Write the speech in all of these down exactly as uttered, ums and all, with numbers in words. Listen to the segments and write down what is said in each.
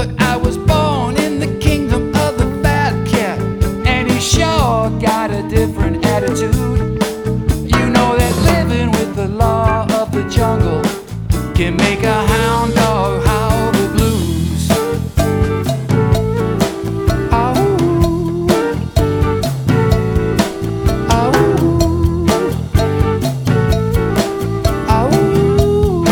Look, I was born in the kingdom of the fat cat, and he sure got a different attitude. You know that living with the law of the jungle can make a hound dog howl the blues. Oh, oh, oh.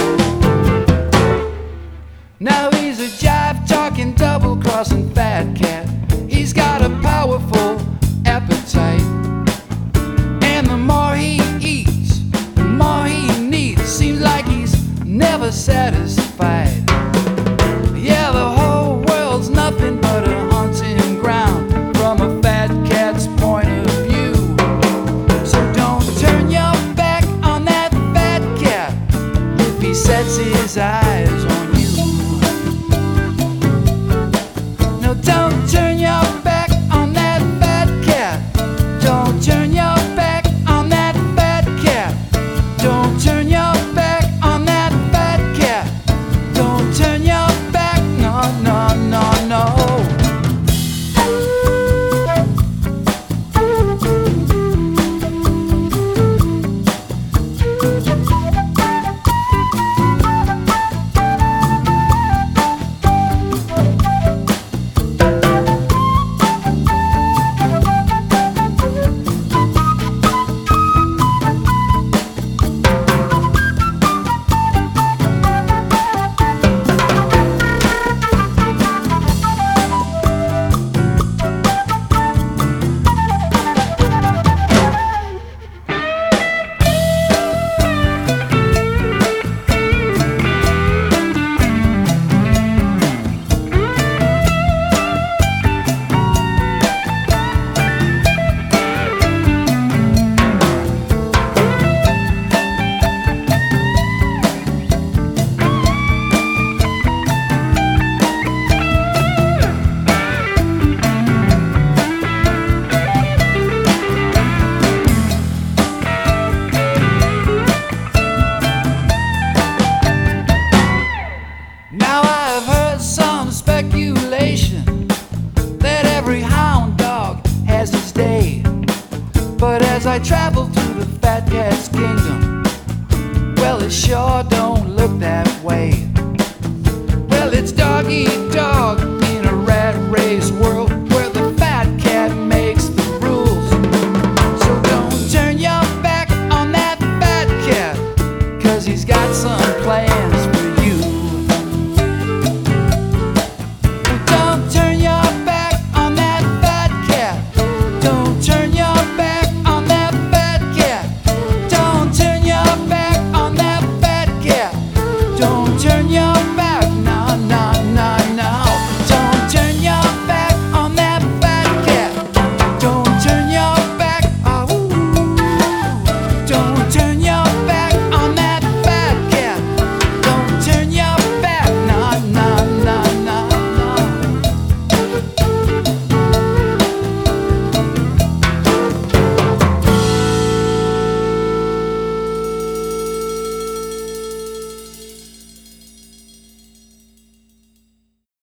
Now he's a jive-talking, double-crossing fat cat. He's got a powerful appetite, and the more he eats, the more he needs. Seems like he's never satisfied. Yeah, the whole world's nothing but a hunting ground from a fat cat's point of view. So don't turn your back on that fat cat if he sets his eyes on you. No, don't turn your back on that fat cat. Don't turn your back on that fat cat. Don't turn your back on that fat cat. Don't turn your back, no, no, no, no. Now I've heard some speculation that every hound dog has his day. But as I travel through the fat cat's kingdom, well, it sure don't look that way. Well, it's dog eat